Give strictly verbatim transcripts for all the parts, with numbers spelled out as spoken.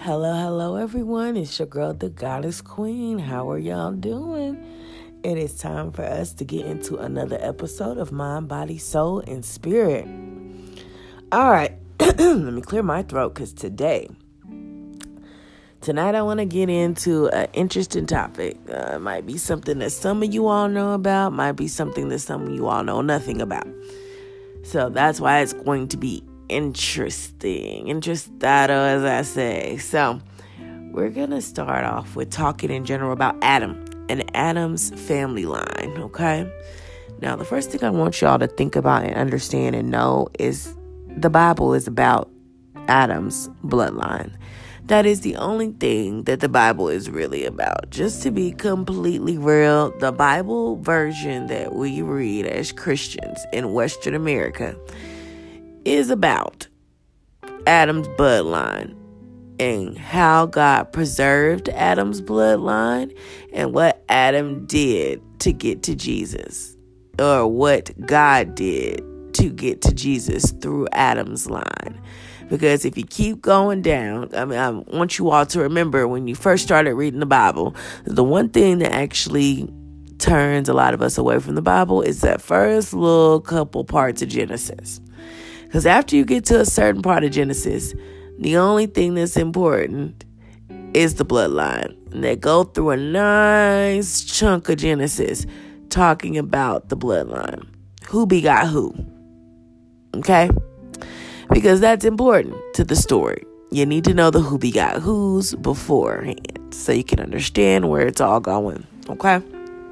Hello, hello, everyone. It's your girl, the Goddess Queen. How are y'all doing? It is time for us to get into another episode of Mind, Body, Soul, and Spirit. All right, let me clear my throat because today, tonight I want to get into an interesting topic. Uh, it might be something that some of you all know about, might be something that some of you all know nothing about. So that's why it's going to be interesting, interestado, as I say. So we're gonna start off with talking in general about Adam and Adam's family line. Okay, now the first thing I want y'all to think about and understand and know is the Bible is about Adam's bloodline. That is the only thing that the Bible is really about. Just to be completely real, the Bible version that we read as Christians in Western America is about Adam's bloodline and how God preserved Adam's bloodline and what Adam did to get to Jesus, or what God did to get to Jesus through Adam's line. Because if you keep going down, I mean, I want you all to remember when you first started reading the Bible, the one thing that actually turns a lot of us away from the Bible is that first little couple parts of Genesis. Because after you get to a certain part of Genesis, the only thing that's important is the bloodline. And they go through a nice chunk of Genesis talking about the bloodline. Who begot who? Okay? Because that's important to the story. You need to know the who begot who's beforehand so you can understand where it's all going. Okay?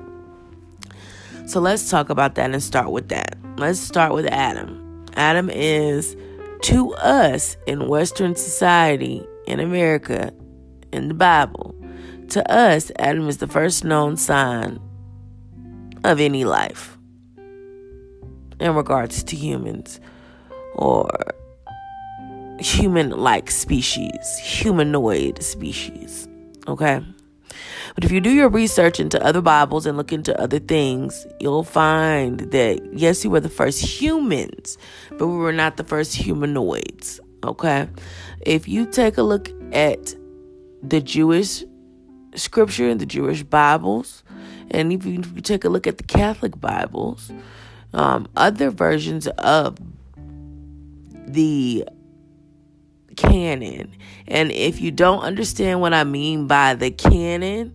So let's talk about that and start with that. Let's start with Adam. Adam is, to us in Western society, in America, in the Bible, to us, Adam is the first known sign of any life in regards to humans or human-like species, humanoid species, okay? But if you do your research into other Bibles and look into other things, you'll find that, yes, we were the first humans, but we were not the first humanoids, okay? If you take a look at the Jewish scripture, the Jewish Bibles, and if you, if you take a look at the Catholic Bibles, um, other versions of the canon, and if you don't understand what I mean by the canon,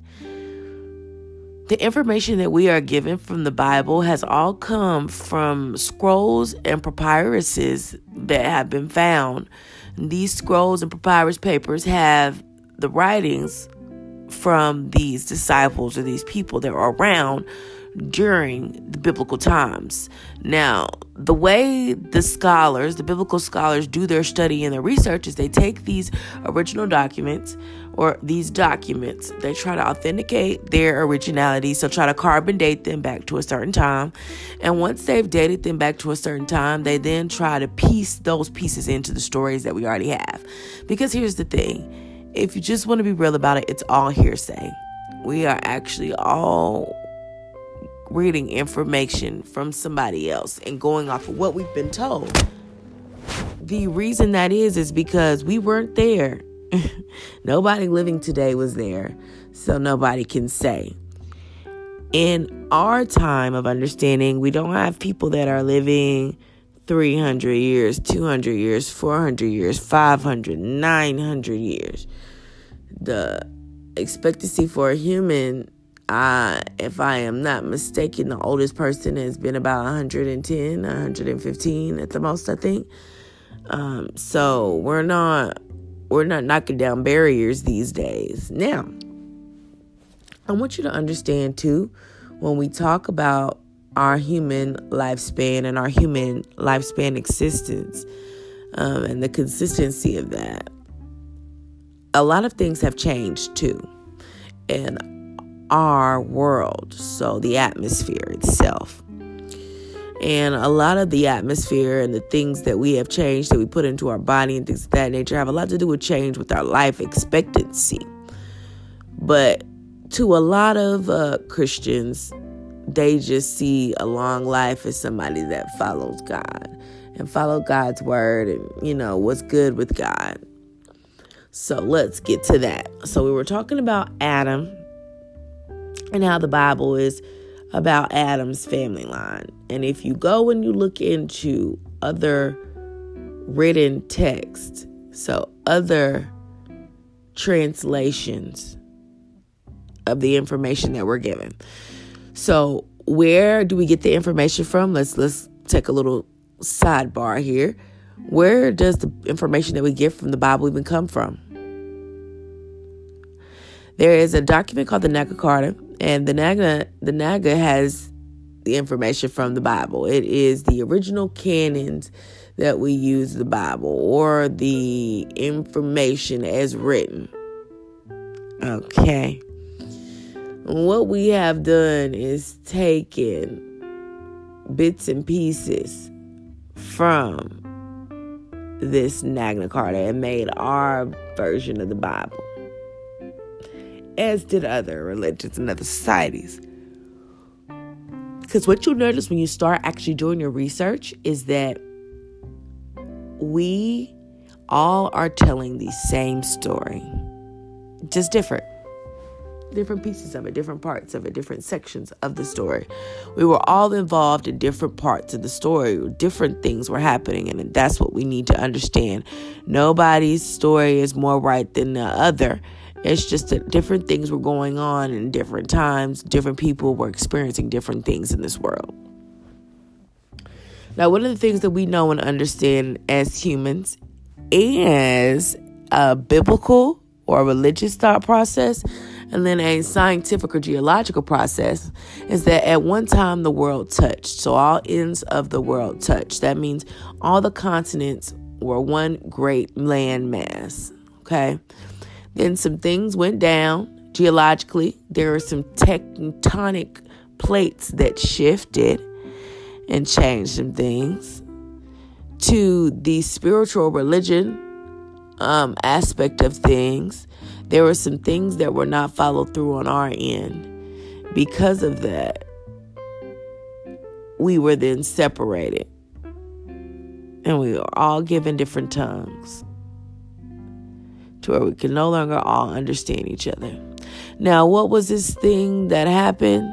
the information that we are given from the Bible has all come from scrolls and papyruses that have been found. These scrolls and papyrus papers have the writings from these disciples or these people that were around during the biblical times. Now, the way the scholars, the biblical scholars, do their study and their research is they take these original documents or these documents, they try to authenticate their originality, so try to carbon date them back to a certain time. And once they've dated them back to a certain time, they then try to piece those pieces into the stories that we already have. Because here's the thing, if you just want to be real about it, it's all hearsay. We are actually all reading information from somebody else and going off of what we've been told. The reason that is is because we weren't there. Nobody living today was there, so nobody can say. In our time of understanding, we don't have people that are living three hundred years, two hundred years, four hundred years, five hundred, nine hundred years. The expectancy for a human, Uh, if I am not mistaken, the oldest person has been about one hundred ten, one hundred fifteen at the most, I think. Um, so we're not, we're not knocking down barriers these days. Now, I want you to understand too, when we talk about our human lifespan and our human lifespan existence, um, and the consistency of that, a lot of things have changed too. And our world, so the atmosphere itself, and a lot of the atmosphere and the things that we have changed that we put into our body and things of that nature have a lot to do with change with our life expectancy. But to a lot of uh, Christians, they just see a long life as somebody that follows God and follow God's word and, you know, what's good with God. So let's get to that. So we were talking about Adam and how the Bible is about Adam's family line. And if you go and you look into other written text, so other translations of the information that we're given. So where do we get the information from? Let's let's take a little sidebar here. Where does the information that we get from the Bible even come from? There is a document called the Nag Carta, and the Nag the Nag has the information from the Bible. It is the original canons that we use the Bible, or the information as written. Okay. What we have done is taken bits and pieces from this Magna Carta and made our version of the Bible, as did other religions and other societies. Because what you'll notice when you start actually doing your research is that we all are telling the same story, just different. Different pieces of it, different parts of it, different sections of the story. We were all involved in different parts of the story. Different things were happening, and that's what we need to understand. Nobody's story is more right than the other. It's just that different things were going on in different times. Different people were experiencing different things in this world. Now, one of the things that we know and understand as humans is a biblical or religious thought process, and then a scientific or geological process, is that at one time the world touched. So all ends of the world touched. That means all the continents were one great land mass. Okay. Then some things went down geologically. There were some tectonic plates that shifted and changed some things. To the spiritual religion um, aspect of things, there were some things that were not followed through on our end. Because of that, we were then separated. And we were all given different tongues, to where we can no longer all understand each other. Now, what was this thing that happened?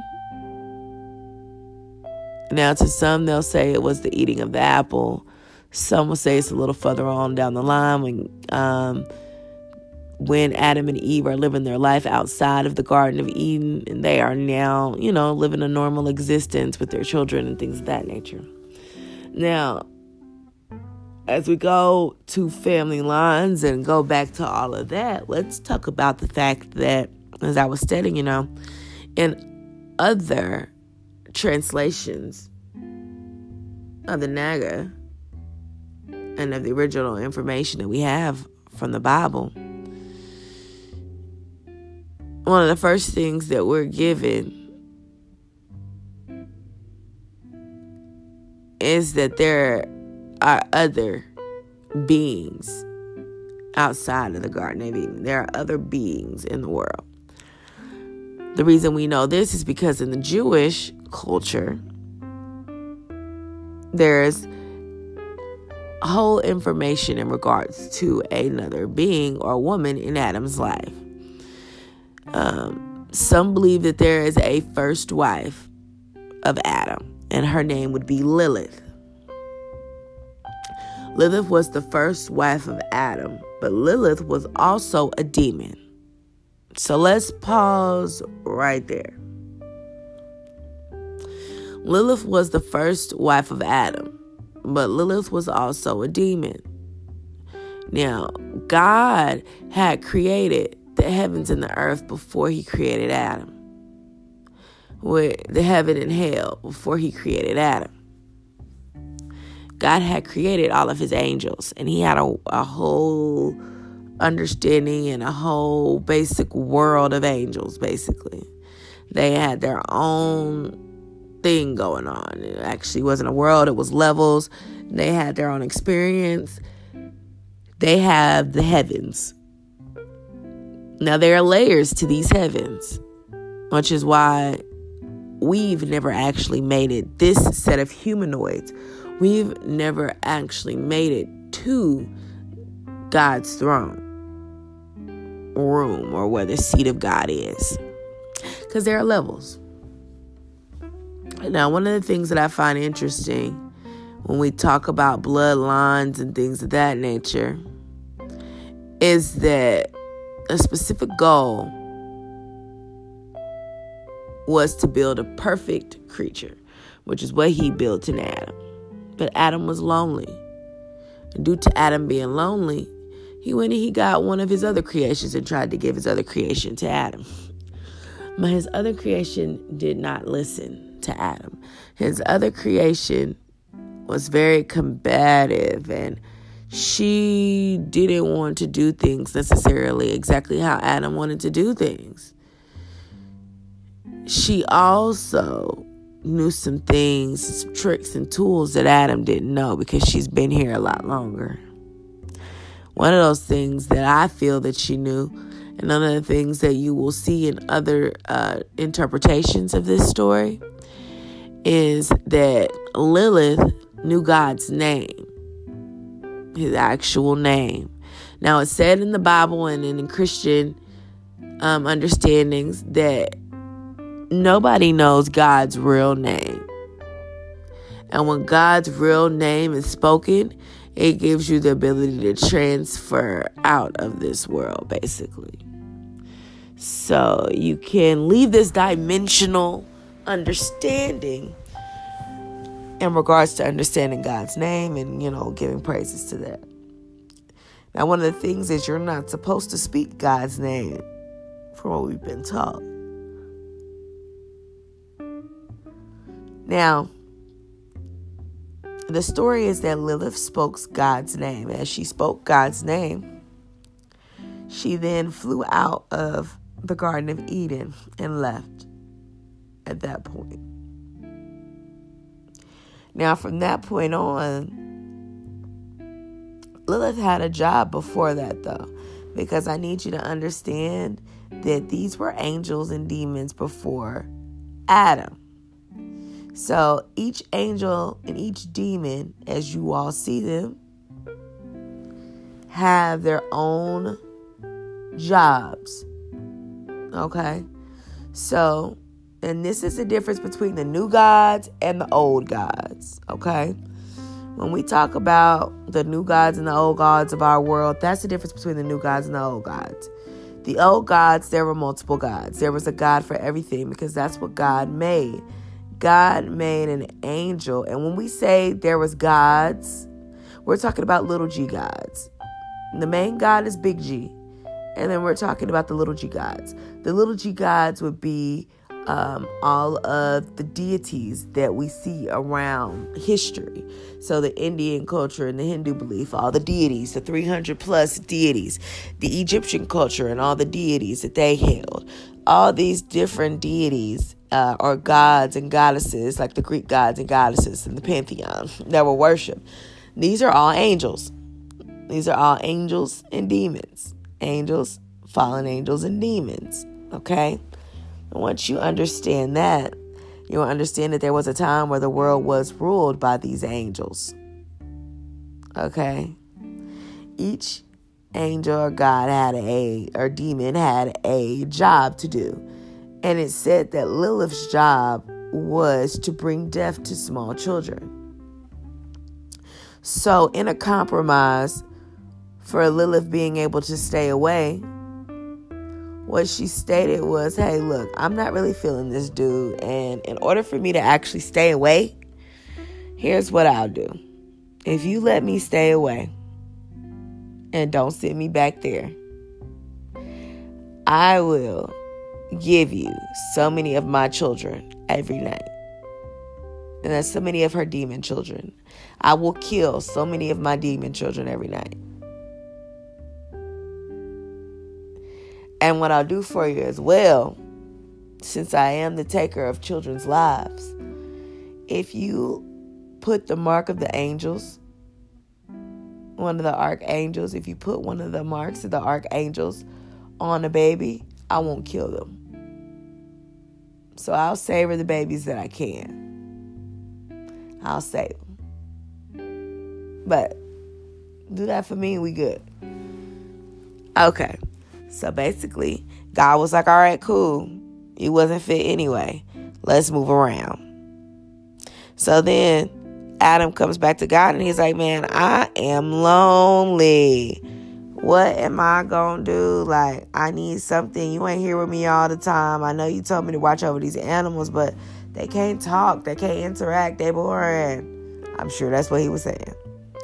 Now, to some, they'll say it was the eating of the apple. Some will say it's a little further on down the line when um, when Adam and Eve are living their life outside of the Garden of Eden, and they are now, you know, living a normal existence with their children and things of that nature. Now, as we go to family lines and go back to all of that, let's talk about the fact that, as I was stating, you know, in other translations of the Naga and of the original information that we have from the Bible, one of the first things that we're given is that there are other beings outside of the Garden of Eden. There are other beings in the world. The reason we know this is because in the Jewish culture, there's whole information in regards to another being or woman in Adam's life. Um, some believe that there is a first wife of Adam, and her name would be Lilith. Lilith was the first wife of Adam, but Lilith was also a demon. So let's pause right there. Lilith was the first wife of Adam, but Lilith was also a demon. Now, God had created the heavens and the earth before he created Adam. With the heaven and hell before he created Adam. God had created all of his angels, and he had a, a whole understanding and a whole basic world of angels, basically. They had their own thing going on. It actually wasn't a world, it was levels. They had their own experience. They have the heavens. Now, there are layers to these heavens, which is why we've never actually made it. This set of humanoids, we've never actually made it to God's throne. room or where the seat of God is. Because there are levels. Now, one of the things that I find interesting when we talk about bloodlines and things of that nature is that a specific goal was to build a perfect creature, which is what he built in Adam. But Adam was lonely. And due to Adam being lonely, he went and he got one of his other creations and tried to give his other creation to Adam. But his other creation did not listen to Adam. His other creation was very combative, and she didn't want to do things necessarily exactly how Adam wanted to do things. She also knew some things, some tricks and tools that Adam didn't know because she's been here a lot longer. One of those things that I feel that she knew, and one of the things that you will see in other uh, interpretations of this story, is that Lilith knew God's name, his actual name. Now, it's said in the Bible and in Christian um, understandings that nobody knows God's real name. And when God's real name is spoken, it gives you the ability to transfer out of this world, basically. So you can leave this dimensional understanding in regards to understanding God's name and, you know, giving praises to that. Now, one of the things is you're not supposed to speak God's name from what we've been taught. Now, the story is that Lilith spoke God's name. As she spoke God's name, she then flew out of the Garden of Eden and left at that point. Now, from that point on, Lilith had a job before that, though, because I need you to understand that these were angels and demons before Adam. So each angel and each demon, as you all see them, have their own jobs. Okay? So, and this is the difference between the new gods and the old gods. Okay? When we talk about the new gods and the old gods of our world, that's the difference between the new gods and the old gods. The old gods, there were multiple gods. There was a god for everything because that's what God made. God made an angel. And when we say there was gods, we're talking about little g gods. The main god is big G. And then we're talking about the little g gods. The little g gods would be um, all of the deities that we see around history. So the Indian culture and the Hindu belief, all the deities, the three hundred plus deities, the Egyptian culture and all the deities that they held. All these different deities uh, or gods and goddesses, like the Greek gods and goddesses in the pantheon that were worshipped. These are all angels. These are all angels and demons. Angels, fallen angels, and demons. Okay? And once you understand that, you'll understand that there was a time where the world was ruled by these angels. Okay? Each angel or god had a, or demon had a job to do. And it said that Lilith's job was to bring death to small children. So in a compromise for Lilith being able to stay away, what she stated was, hey, look, I'm not really feeling this dude. And in order for me to actually stay away, here's what I'll do. If you let me stay away and don't send me back there, I will give you so many of my children every night. And that's so many of her demon children. I will kill so many of my demon children every night. And what I'll do for you as well, since I am the taker of children's lives, if you put the mark of the angels, one of the archangels, if you put one of the marks of the archangels on a baby, I won't kill them. So I'll savor the babies that I can. I'll save them. But do that for me and we good. Okay. So basically, God was like, all right, cool. You wasn't fit anyway. Let's move around. So then Adam comes back to God and he's like, man, I am lonely. What am I going to do? Like, I need something. You ain't here with me all the time. I know you told me to watch over these animals, but they can't talk. They can't interact. They boring. I'm sure that's what he was saying.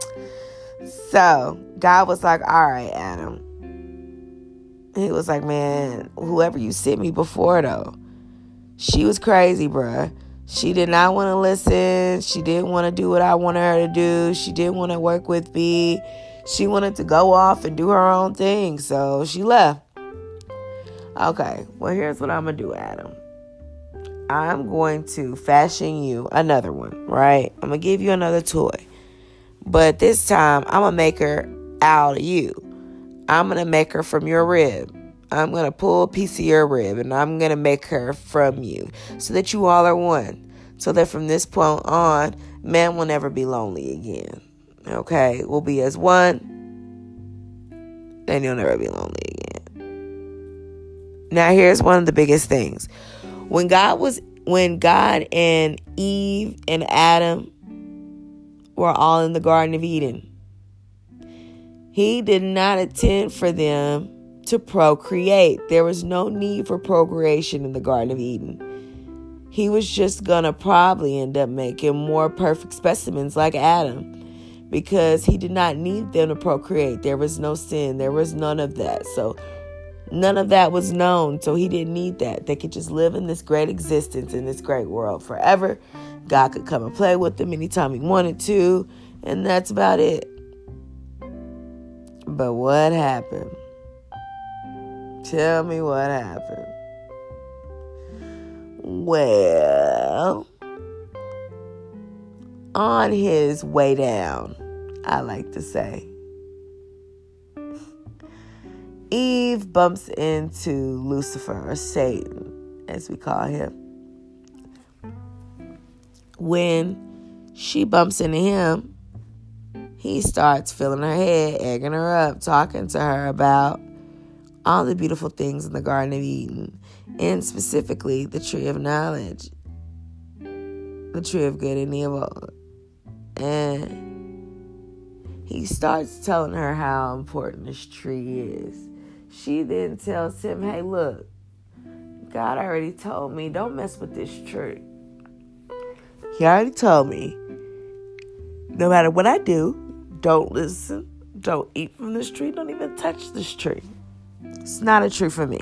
So God was like, all right, Adam. He was like, man, whoever you sent me before, though, she was crazy, bruh. She did not want to listen. She didn't want to do what I wanted her to do. She didn't want to work with me. She wanted to go off and do her own thing. So she left. Okay, well, here's what I'm going to do, Adam. I'm going to fashion you another one, right? I'm going to give you another toy. But this time, I'm going to make her out of you. I'm going to make her from your rib. I'm going to pull a piece of your rib and I'm going to make her from you so that you all are one. So that from this point on, man will never be lonely again. Okay? We'll be as one and you'll never be lonely again. Now, here's one of the biggest things. When God was, when God and Eve and Adam were all in the Garden of Eden, He did not intend for them to procreate. There was no need for procreation in the Garden of Eden. He was just going to probably end up making more perfect specimens like Adam because he did not need them to procreate. There was no sin. There was none of that. So none of that was known. So he didn't need that. They could just live in this great existence in this great world forever. God could come and play with them anytime he wanted to. And that's about it. But what happened? Tell me what happened. Well, on his way down, I like to say, Eve bumps into Lucifer, or Satan, as we call him. When she bumps into him, he starts filling her head, egging her up, talking to her about all the beautiful things in the Garden of Eden, and specifically the tree of knowledge, the tree of good and evil. And he starts telling her how important this tree is. She then tells him, hey, look, God already told me, don't mess with this tree. He already told me, no matter what I do, don't listen, don't eat from this tree, don't even touch this tree. It's not a tree for me.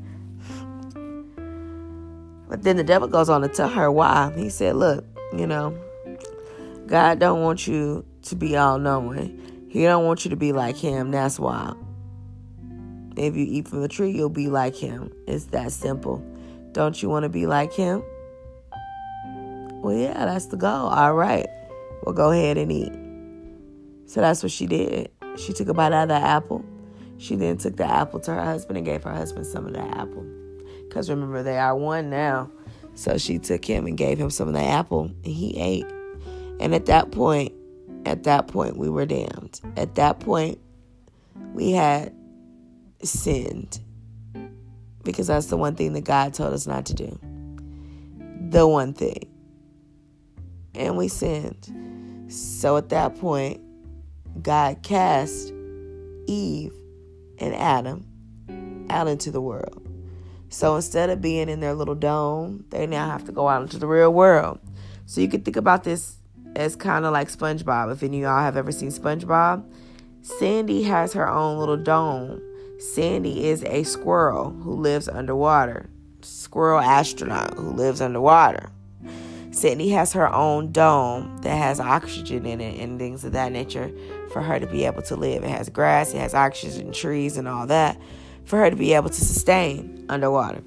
But then the devil goes on to tell her why. He said, look, you know, God don't want you to be all-knowing. He don't want you to be like him. That's why. If you eat from the tree, you'll be like him. It's that simple. Don't you want to be like him? Well, yeah, that's the goal. All right. Well, go ahead and eat. So that's what she did. She took a bite out of the apple. She then took the apple to her husband and gave her husband some of the apple. Because remember, they are one now. So she took him and gave him some of the apple, and he ate. And at that point, at that point, we were damned. At that point, we had sinned. Because that's the one thing that God told us not to do. The one thing. And we sinned. So at that point, God cast Eve and Adam out into the world. So instead of being in their little dome, they now have to go out into the real world. So you could think about this as kind of like SpongeBob. If any of y'all have ever seen SpongeBob, Sandy has her own little dome. Sandy is a squirrel who lives underwater. Squirrel astronaut who lives underwater. Sandy has her own dome that has oxygen in it and things of that nature for her to be able to live. It has grass, it has oxygen, trees, and all that for her to be able to sustain underwater.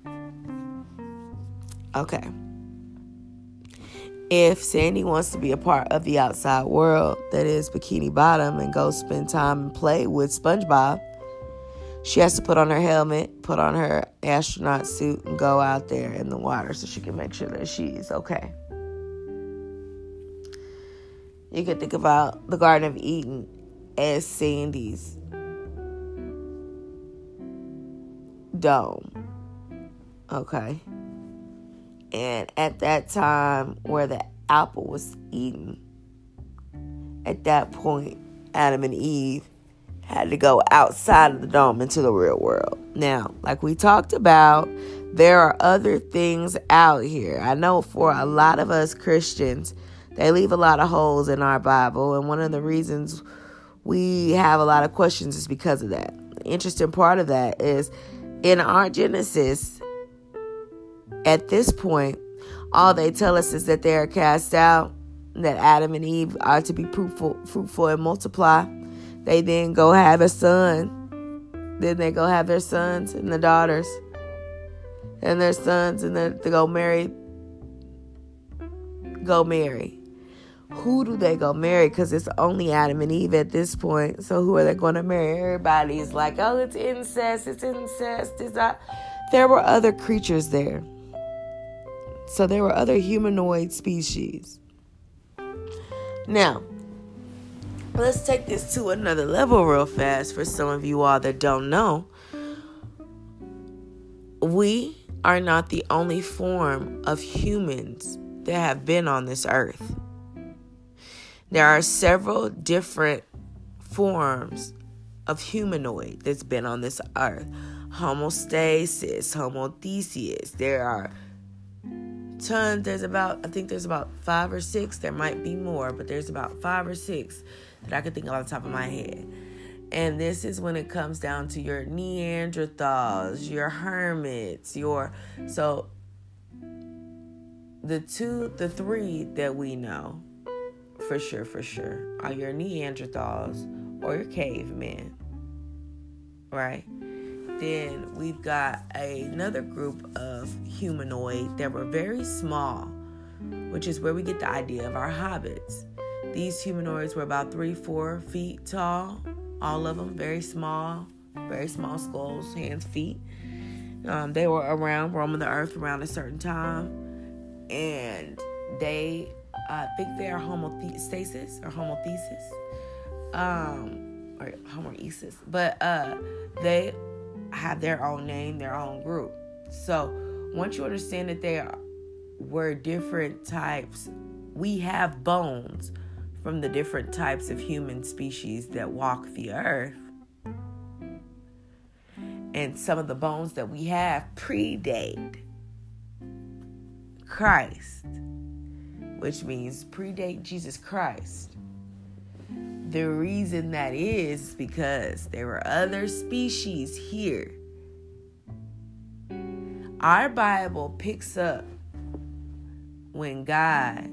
Okay. If Sandy wants to be a part of the outside world, that is Bikini Bottom, and go spend time and play with SpongeBob, she has to put on her helmet, put on her astronaut suit, and go out there in the water so she can make sure that she's okay. You can think about the Garden of Eden as Sandy's dome. Okay. And at that time where the apple was eaten, at that point, Adam and Eve had to go outside of the dome into the real world. Now, like we talked about, there are other things out here. I know for a lot of us Christians, they leave a lot of holes in our Bible. And one of the reasons we have a lot of questions is because of that. The interesting part of that is in our Genesis, at this point, all they tell us is that they are cast out, that Adam and Eve are to be fruitful, fruitful and multiply. They then go have a son. Then they go have their sons and the daughters. And their sons and then they go marry. Go marry. Who do they go marry? Because it's only Adam and Eve at this point. So who are they going to marry? Everybody's like, oh, it's incest. It's incest. It's not. There were other creatures there. So there were other humanoid species. Now, let's take this to another level real fast for some of you all that don't know. We are not the only form of humans that have been on this earth. There are several different forms of humanoid that's been on this earth. Homostasis, homothesis. There are tons. There's about, I think there's about five or six. There might be more, but there's about five or six that I can think of off the top of my head. And this is when it comes down to your Neanderthals, your hermits, your, so the two, the three that we know for sure, for sure, are your Neanderthals or your cavemen, right? Then we've got another group of humanoid that were very small, which is where we get the idea of our hobbits. These humanoids were about three, four feet tall. All of them very small, very small skulls, hands, feet. Um, they were around, roaming the earth around a certain time. And they, uh, I think they are homothesis or homothesis. Um, or homoesis. But uh, they have their own name, their own group. So once you understand that they are, were different types, we have bones from the different types of human species that walk the earth. And some of the bones that we have predate Christ, which means predate Jesus Christ. The reason that is because there were other species here. Our Bible picks up when God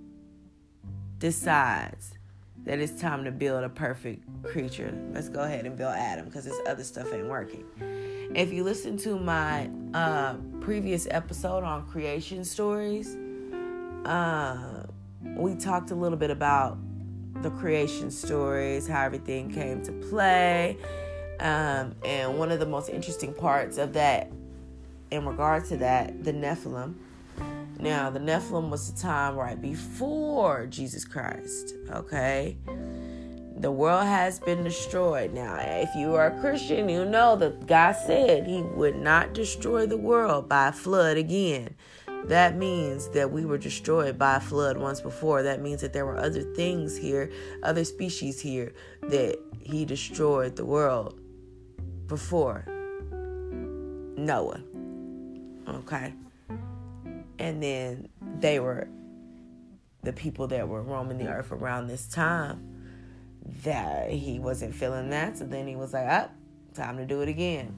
decides that it's time to build a perfect creature. Let's go ahead and build Adam because this other stuff ain't working. If you listen to my uh, previous episode on creation stories, uh, we talked a little bit about the creation stories, how everything came to play. Um, and one of the most interesting parts of that, in regards to that, the Nephilim. Now, the Nephilim was the time right before Jesus Christ, okay? The world has been destroyed. Now, if you are a Christian, you know that God said he would not destroy the world by flood again. That means that we were destroyed by a flood once before. That means that there were other things here, other species here, that he destroyed the world before Noah, okay? And then they were the people that were roaming the earth around this time that he wasn't feeling that. So then he was like, ah, time to do it again.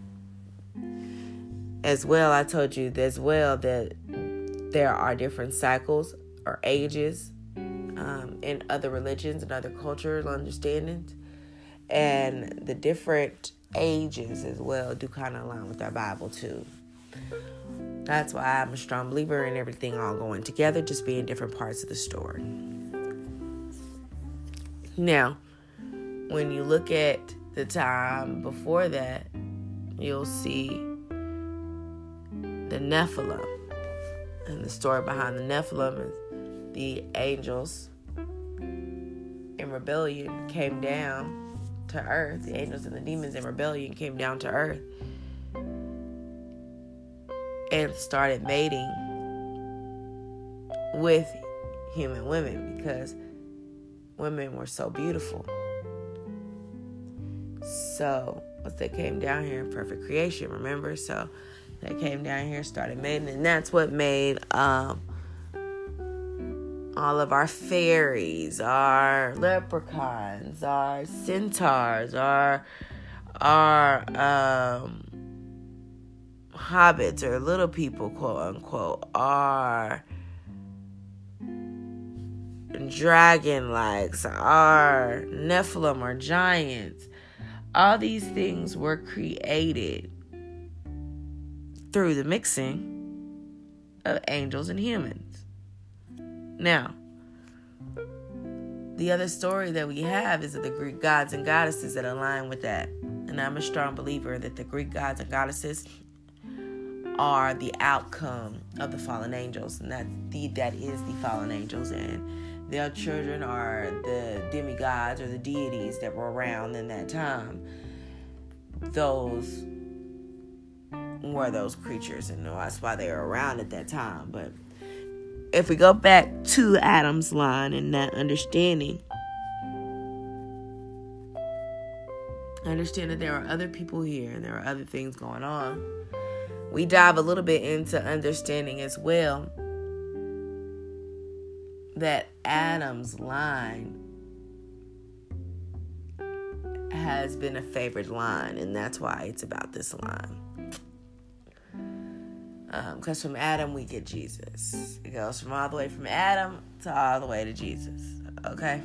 As well, I told you as well that there are different cycles or ages um, in other religions and other cultural understandings. And the different ages as well do kind of align with our Bible too. That's why I'm a strong believer in everything all going together, just being different parts of the story. Now, when you look at the time before that, you'll see the Nephilim. And the story behind the Nephilim is the angels in rebellion came down to earth. The angels and the demons in rebellion came down to earth. and started mating with human women because women were so beautiful. So they came down here in perfect creation, remember? So they came down here, started mating, and that's what made um, all of our fairies, our leprechauns, our centaurs, our our um, hobbits or little people, quote unquote, our dragon likes, our Nephilim or giants. All these things were created through the mixing of angels and humans. Now, the other story that we have is of the Greek gods and goddesses that align with that. And I'm a strong believer that the Greek gods and goddesses are the outcome of the fallen angels. And that, the, that is the fallen angels. And their children are the demigods or the deities that were around in that time. Those were those creatures, and that's why they were around at that time. But if we go back to Adam's line and that understanding, understand that there are other people here and there are other things going on. We dive a little bit into understanding as well that Adam's line has been a favored line, and that's why it's about this line. Because um, from Adam we get Jesus. It goes from all the way from Adam to all the way to Jesus. Okay?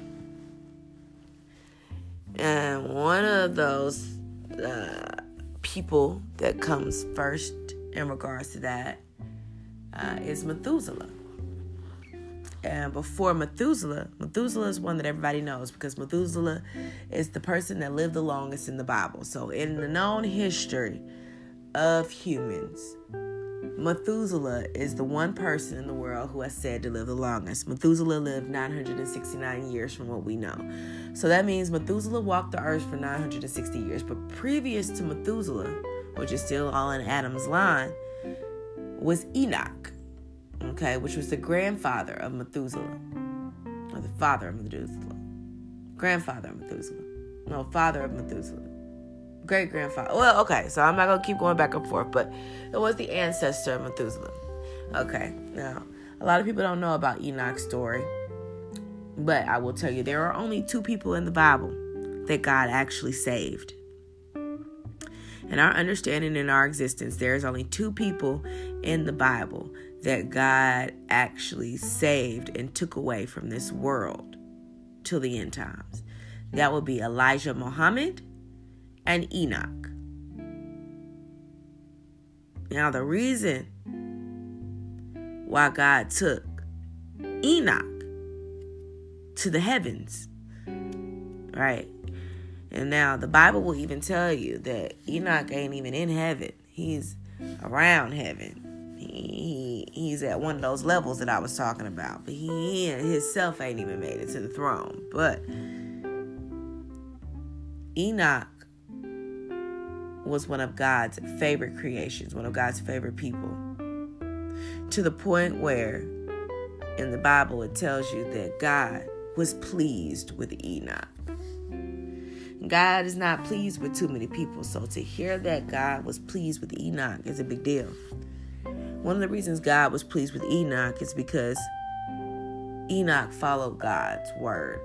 And one of those uh, people that comes first in regards to that uh, is Methuselah. And before Methuselah, Methuselah is one that everybody knows because Methuselah is the person that lived the longest in the Bible. So in the known history of humans, Methuselah is the one person in the world who has said to live the longest. Methuselah lived nine hundred sixty-nine years from what we know. So that means Methuselah walked the earth for nine hundred sixty years. But previous to Methuselah, which is still all in Adam's line, was Enoch. Okay, which was the grandfather of Methuselah. Or the father of Methuselah. Grandfather of Methuselah. No, father of Methuselah. Great-grandfather. Well, okay, so I'm not going to keep going back and forth, but it was the ancestor of Methuselah. Okay, now, a lot of people don't know about Enoch's story, but I will tell you, there are only two people in the Bible that God actually saved. In our understanding, in our existence, there's only two people in the Bible that God actually saved and took away from this world till the end times. That would be Elijah Muhammad and Enoch. Now, the reason why God took Enoch to the heavens, right? And now the Bible will even tell you that Enoch ain't even in heaven. He's around heaven. He, he he's at one of those levels that I was talking about. But he, he himself ain't even made it to the throne. But Enoch was one of God's favorite creations, one of God's favorite people. To the point where in the Bible it tells you that God was pleased with Enoch. God is not pleased with too many people. So to hear that God was pleased with Enoch is a big deal. One of the reasons God was pleased with Enoch is because Enoch followed God's word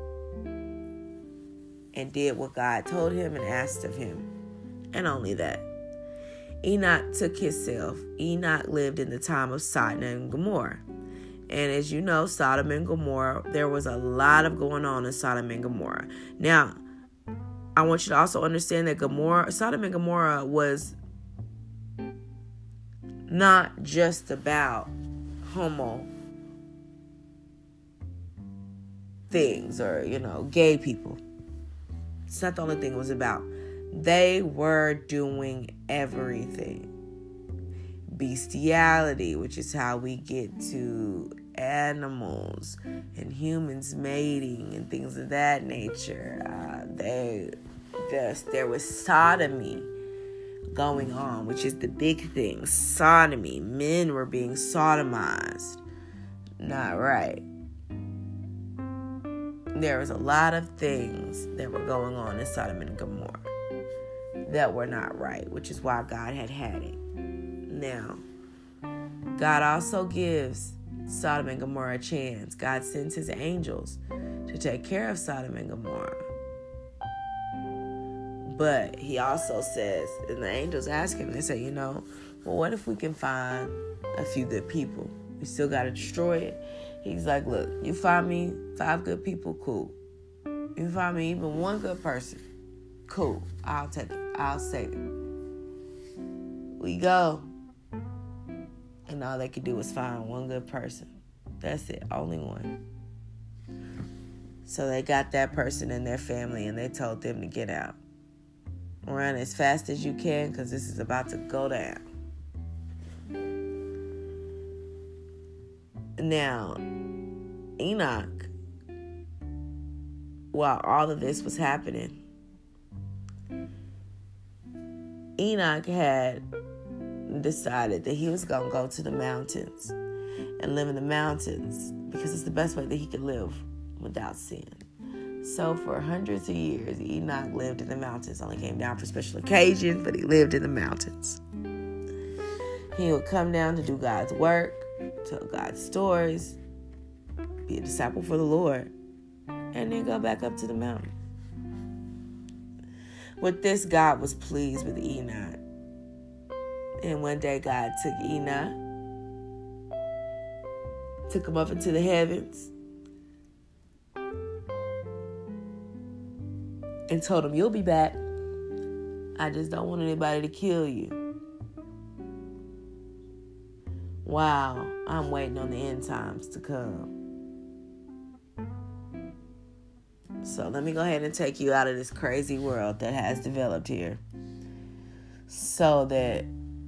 and did what God told him and asked of him. And only that. Enoch took himself. Enoch lived in the time of Sodom and Gomorrah. And as you know, Sodom and Gomorrah, there was a lot of going on in Sodom and Gomorrah. Now, I want you to also understand that Gomorrah, Sodom and Gomorrah was not just about homo things or, you know, gay people. It's not the only thing it was about. They were doing everything. Bestiality, which is how we get to animals and humans mating and things of that nature. Uh, they, there, there was sodomy, going on, which is the big thing. Sodomy. Men were being sodomized. Not right. There was a lot of things that were going on in Sodom and Gomorrah that were not right, which is why God had had it. Now, God also gives Sodom and Gomorrah a chance. God sends his angels to take care of Sodom and Gomorrah. But he also says, and the angels ask him, they say, you know, well, what if we can find a few good people? We still got to destroy it. He's like, look, you find me five good people, cool. You find me even one good person, cool. I'll take it. I'll save it. We go. And all they could do was find one good person. That's it. Only one. So they got that person and their family, and they told them to get out. Run as fast as you can, because this is about to go down. Now, Enoch, while all of this was happening, Enoch had decided that he was going to go to the mountains and live in the mountains because it's the best way that he could live without sin. So for hundreds of years, Enoch lived in the mountains. Only came down for special occasions, but he lived in the mountains. He would come down to do God's work, tell God's stories, be a disciple for the Lord, and then go back up to the mountain. With this, God was pleased with Enoch. And one day God took Enoch, took him up into the heavens, and told him, you'll be back. I just don't want anybody to kill you. Wow, I'm waiting on the end times to come. So let me go ahead and take you out of this crazy world that has developed here so that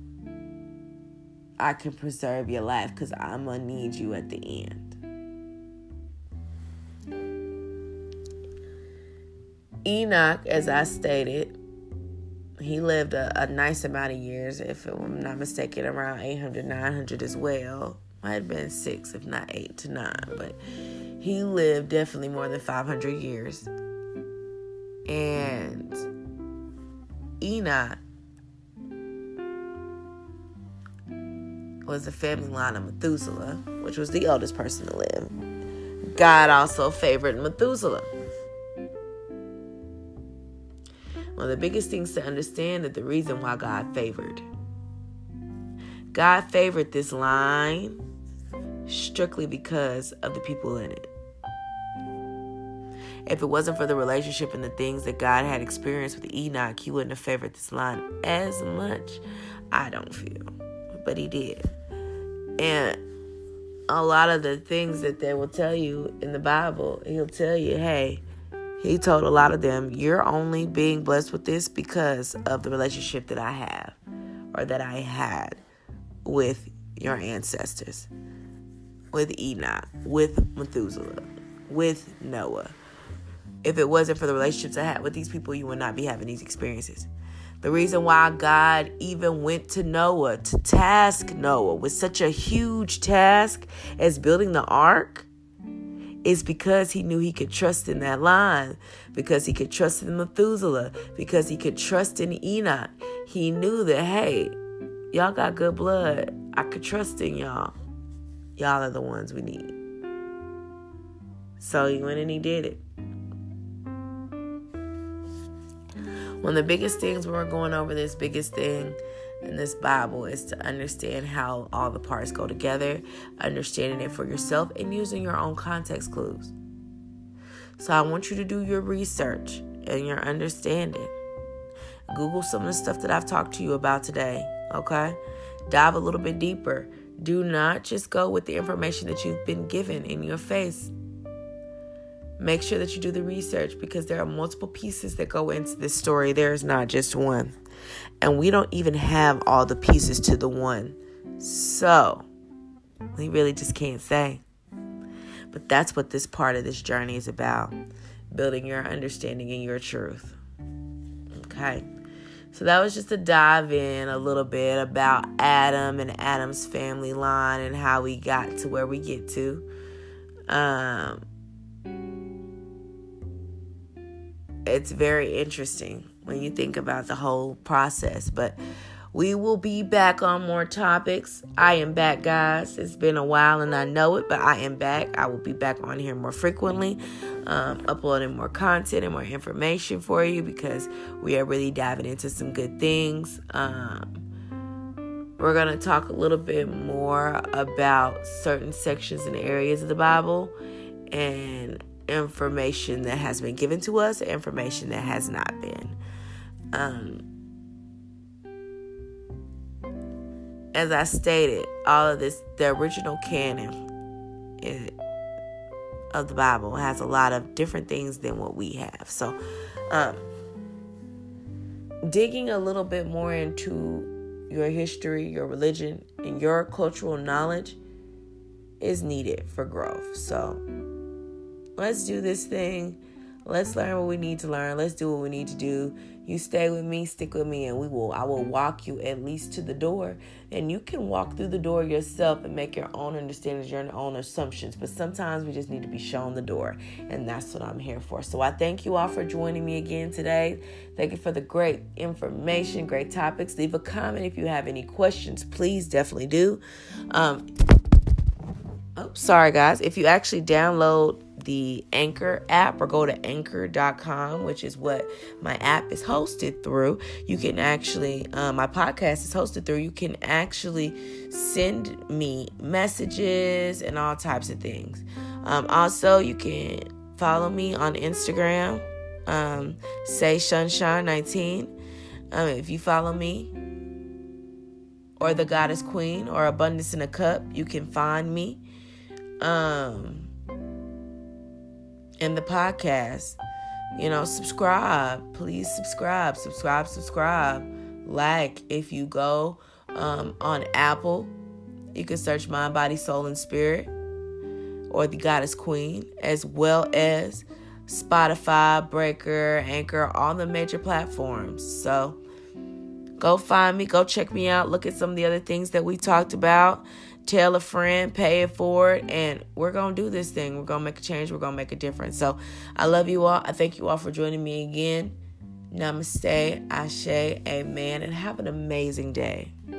I can preserve your life, because I'm going to need you at the end. Enoch, as I stated, he lived a, a nice amount of years, if I'm not mistaken, around eight hundred, nine hundred as well. Might have been six, if not eight to nine, but he lived definitely more than five hundred years. And Enoch was the family line of Methuselah, which was the oldest person to live. God also favored Methuselah. One of the biggest things to understand is the reason why God favored. God favored this line strictly because of the people in it. If it wasn't for the relationship and the things that God had experienced with Enoch, he wouldn't have favored this line as much, I don't feel. But he did. And a lot of the things that they will tell you in the Bible, he'll tell you, hey, he told a lot of them, you're only being blessed with this because of the relationship that I have or that I had with your ancestors, with Enoch, with Methuselah, with Noah. If it wasn't for the relationships I had with these people, you would not be having these experiences. The reason why God even went to Noah to task Noah with such a huge task as building the ark is because he knew he could trust in that line, because he could trust in Methuselah, because he could trust in Enoch. He knew that, hey, y'all got good blood. I could trust in y'all. Y'all are the ones we need. So he went and he did it. One of the biggest things we're going over, this biggest thing in this Bible, is to understand how all the parts go together, understanding it for yourself, and using your own context clues. So I want you to do your research and your understanding. Google some of the stuff that I've talked to you about today, okay? Dive a little bit deeper. Do not just go with the information that you've been given in your face. Make sure that you do the research, because there are multiple pieces that go into this story. There is not just one. And we don't even have all the pieces to the one. So, we really just can't say. But that's what this part of this journey is about. Building your understanding and your truth. Okay. So that was just to dive in a little bit about Adam and Adam's family line and how we got to where we get to. Um, it's very interesting when you think about the whole process. But we will be back on more topics. I am back, guys. It's been a while and I know it, but I am back. I will be back on here more frequently, um, uploading more content and more information for you because we are really diving into some good things. Um, we're going to talk a little bit more about certain sections and areas of the Bible and information that has been given to us, information that has not been. Um, As I stated, all of this, the original canon is, of the Bible has a lot of different things than what we have. So, um, digging a little bit more into your history, your religion, and your cultural knowledge is needed for growth. So, let's do this thing. Let's learn what we need to learn. Let's do what we need to do. You stay with me, stick with me, and we will. I will walk you at least to the door. And you can walk through the door yourself and make your own understandings, your own assumptions. But sometimes we just need to be shown the door. And that's what I'm here for. So I thank you all for joining me again today. Thank you for the great information, great topics. Leave a comment if you have any questions. Please definitely do. Um, oh, sorry, guys. If you actually download the Anchor app or go to anchor dot com, which is what my app is hosted through, you can actually, um, my podcast is hosted through, you can actually send me messages and all types of things. Um, also, you can follow me on Instagram, um, say sunshine nineteen. Um, if you follow me, or the Goddess Queen, or Abundance in a Cup, you can find me. Um, in the podcast, you know, subscribe, please subscribe, subscribe, subscribe, like. If you go um, on Apple, you can search Mind, Body, Soul, and Spirit, or the Goddess Queen, as well as Spotify, Breaker, Anchor, all the major platforms. So go find me, go check me out, look at some of the other things that we talked about. Tell a friend, pay it forward, and we're going to do this thing. We're going to make a change. We're going to make a difference. So I love you all. I thank you all for joining me again. Namaste, Ashe, amen, and have an amazing day.